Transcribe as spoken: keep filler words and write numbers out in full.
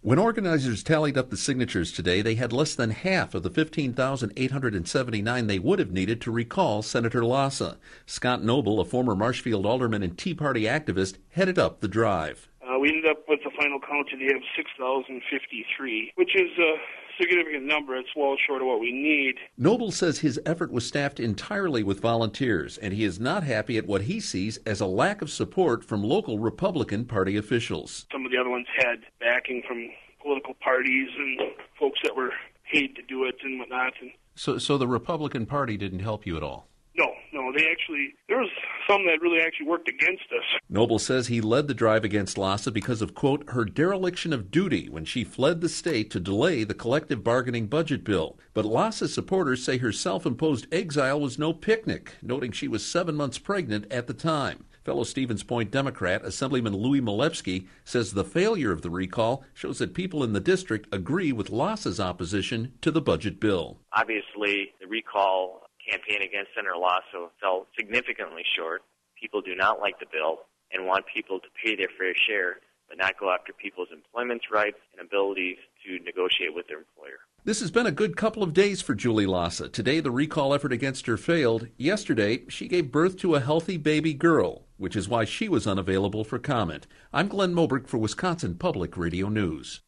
When organizers tallied up the signatures today, they had less than half of the fifteen thousand eight hundred seventy-nine they would have needed to recall Senator Lassa. Scott Noble, a former Marshfield alderman and Tea Party activist, headed up the drive. Uh, we ended up with the final count today of six thousand fifty-three, which is a significant number. It's well short of what we need. Noble says his effort was staffed entirely with volunteers, and he is not happy at what he sees as a lack of support from local Republican Party officials. Some of the other ones had backing from political parties and folks that were paid to do it and whatnot. And so, so the Republican Party didn't help you at all? No, no, they actually, there was some that really actually worked against us. Noble says he led the drive against Lassa because of, quote, her dereliction of duty when she fled the state to delay the collective bargaining budget bill. But Lassa's supporters say her self-imposed exile was no picnic, noting she was seven months pregnant at the time. Fellow Stevens Point Democrat Assemblyman Louis Milewski says the failure of the recall shows that people in the district agree with Lassa's opposition to the budget bill. Obviously, the recall campaign against Senator Lassa fell significantly short. People do not like the bill and want people to pay their fair share, but not go after people's employment rights and abilities to negotiate with their employer. This has been a good couple of days for Julie Lassa. Today, the recall effort against her failed. Yesterday, she gave birth to a healthy baby girl, which is why she was unavailable for comment. I'm Glenn Moberg for Wisconsin Public Radio News.